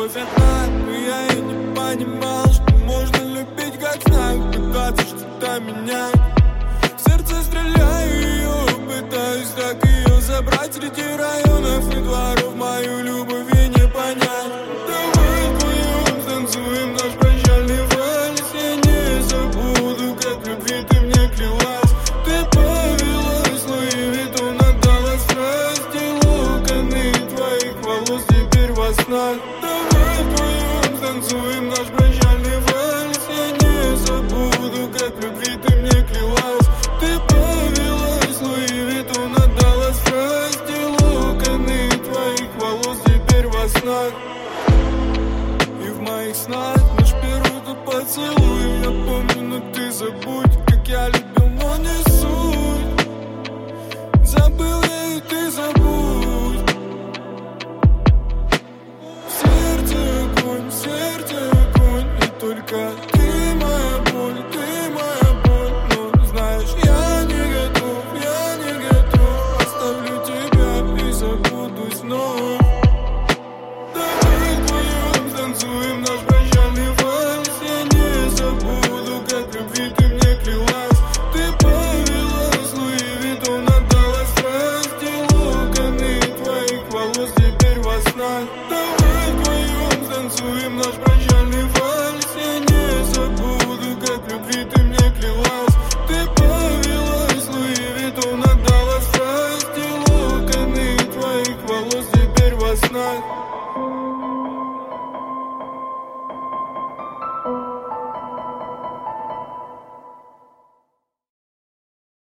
любовь одна. Но я и не понимал, что можно любить как знак, пытаться что-то менять. В сердце стреляю ее, пытаюсь так ее забрать. Среди районов и дворов мою любовь и не понять. Давай вдвоем станцуем наш прощальный вальс. Я не забуду, как в любви ты мне клялась. Ты повелась, Луи Виттон отдала страсть. И локоны твоих волос теперь во снах. Давай вдвоем станцуем наш прощальный вальс. Я не забуду, как в любви ты мне клялась. Ты повелась, Луи Виттон отдала страсть. И локоны твоих волос теперь во снах. И в моих снах наш первый тот поцелуй. Я помню, но ты забудь, как я любил